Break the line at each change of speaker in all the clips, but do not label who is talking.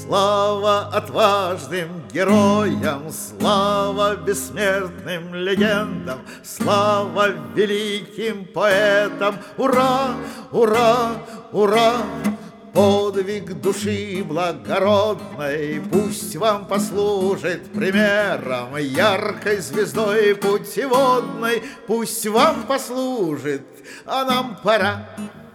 Слава отважным героям, слава бессмертным легендам, слава великим поэтам. Ура, ура, ура! Подвиг души благородной пусть вам послужит примером, яркой звездой путеводной пусть вам послужит, а нам пора.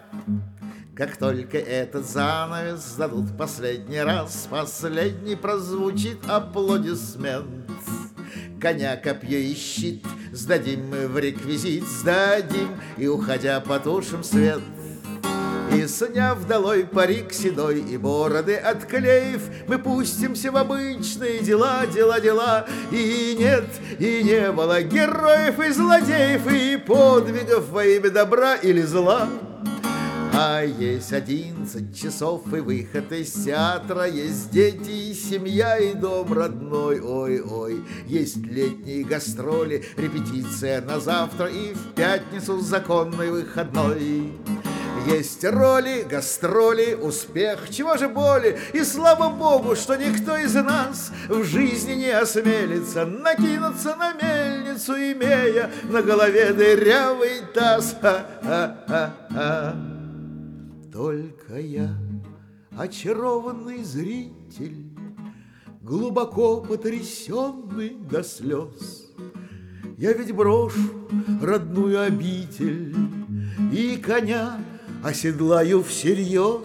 Как только этот занавес сдадут последний раз, последний прозвучит аплодисмент. Коня, копье и щит сдадим мы в реквизит, сдадим, и, уходя, потушим свет. И, сняв долой парик седой и бороды отклеив, мы пустимся в обычные дела, дела, дела. И нет, и не было героев и злодеев, и подвигов во имя добра или зла. А есть 11 часов и выход из театра, есть дети и семья и дом родной, ой-ой. Есть летние гастроли, репетиция на завтра и в пятницу законный выходной. Есть роли, гастроли, успех, чего же боли, и слава богу, что никто из нас в жизни не осмелится накинуться на мельницу, имея на голове дырявый таз. Ха-ха-ха-ха. Только я, очарованный зритель, глубоко потрясенный до слез, я ведь брошу родную обитель и коня оседлаю всерьез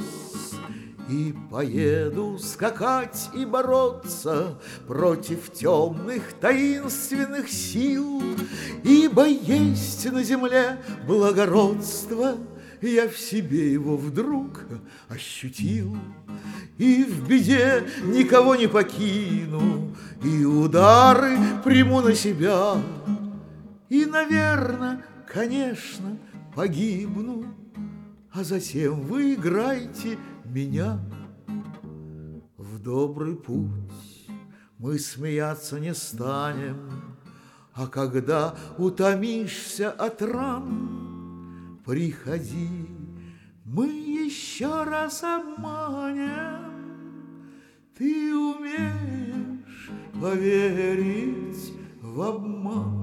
и поеду скакать и бороться против темных таинственных сил, ибо есть на земле благородство, я в себе его вдруг ощутил, и в беде никого не покину, и удары приму на себя, и, наверно, конечно, погибну, а затем вы играйте меня. В добрый путь мы смеяться не станем, а когда утомишься от ран, приходи, мы еще раз обманем. Ты умеешь поверить в обман.